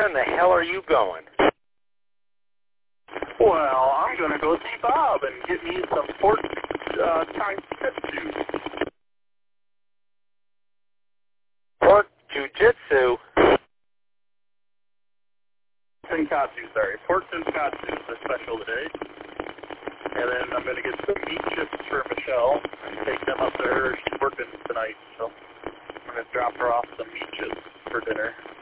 in the hell are you going? Well, I'm going to go see Bob and get me some pork tankatsu. Pork jujitsu? Tonkatsu, sorry. Pork tonkatsu is the special today. And then I'm going to get some meat chips for Michelle and take them up there. She's working tonight, so I'm going to drop her off some meat chips for dinner.